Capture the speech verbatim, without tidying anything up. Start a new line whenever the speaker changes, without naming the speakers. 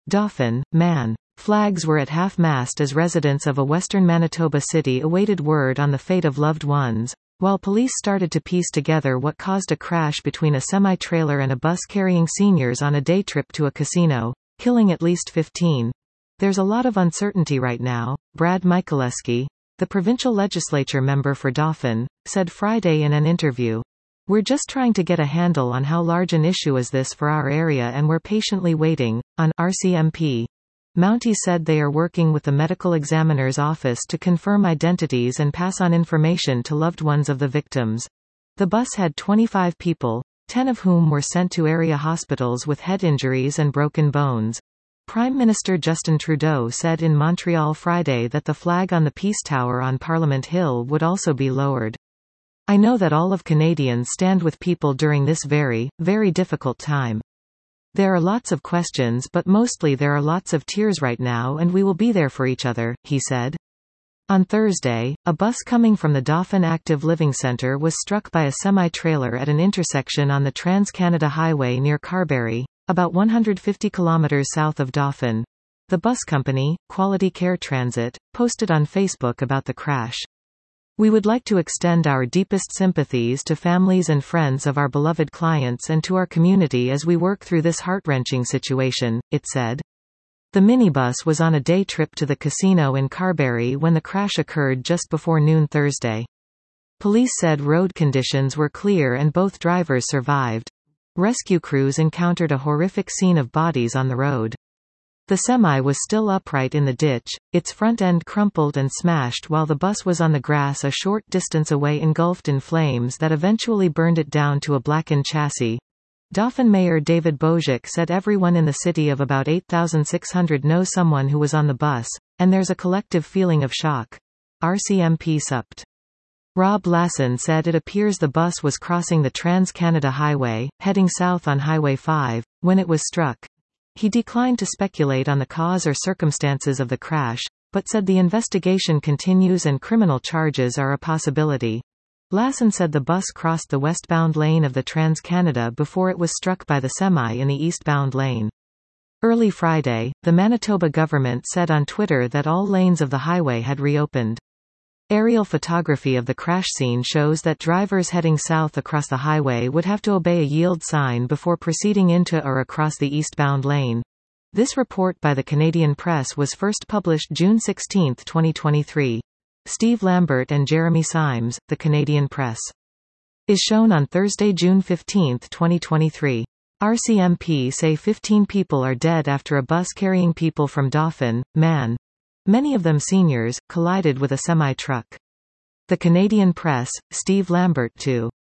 Dauphin, Man. Flags were at half-mast as residents of a western Manitoba city awaited word on the fate of loved ones, while police started to piece together what caused a crash between a semi-trailer and a bus carrying seniors on a day trip to a casino, killing at least fifteen. There's a lot of uncertainty right now, Brad Michaleski, the provincial legislature member for Dauphin, said Friday in an interview. We're just trying to get a handle on how large an issue is this for our area, and we're patiently waiting. On R C M P, Mountie said they are working with the medical examiner's office to confirm identities and pass on information to loved ones of the victims. The bus had twenty-five people, ten of whom were sent to area hospitals with head injuries and broken bones. Prime Minister Justin Trudeau said in Montreal Friday that the flag on the Peace Tower on Parliament Hill would also be lowered. I know that all of Canadians stand with people during this very, very difficult time. There are lots of questions, but mostly there are lots of tears right now, and we will be there for each other, he said. On Thursday, a bus coming from the Dauphin Active Living Centre was struck by a semi-trailer at an intersection on the Trans-Canada Highway near Carberry, about one hundred fifty kilometers south of Dauphin. The bus company, Quality Care Transit, posted on Facebook about the crash. We would like to extend our deepest sympathies to families and friends of our beloved clients and to our community as we work through this heart-wrenching situation, it said. The minibus was on a day trip to the casino in Carberry when the crash occurred just before noon Thursday. Police said road conditions were clear and both drivers survived. Rescue crews encountered a horrific scene of bodies on the road. The semi was still upright in the ditch, its front end crumpled and smashed while the bus was on the grass a short distance away, engulfed in flames that eventually burned it down to a blackened chassis. Dauphin Mayor David Bojic said everyone in the city of about eight thousand six hundred knows someone who was on the bus, and there's a collective feeling of shock. R C M P supped. Rob Lasson said it appears the bus was crossing the Trans-Canada Highway, heading south on Highway five, when it was struck. He declined to speculate on the cause or circumstances of the crash, but said the investigation continues and criminal charges are a possibility. Lasson said the bus crossed the westbound lane of the Trans-Canada before it was struck by the semi in the eastbound lane. Early Friday, the Manitoba government said on Twitter that all lanes of the highway had reopened. Aerial photography of the crash scene shows that drivers heading south across the highway would have to obey a yield sign before proceeding into or across the eastbound lane. This report by the Canadian Press was first published June sixteenth, twenty twenty-three. Steve Lambert and Jeremy Symes, The Canadian Press. Is shown on Thursday, June fifteenth, twenty twenty-three. R C M P say fifteen people are dead after a bus carrying people from Dauphin, Man, many of them seniors, collided with a semi-truck. The Canadian Press, Steve Lambert too.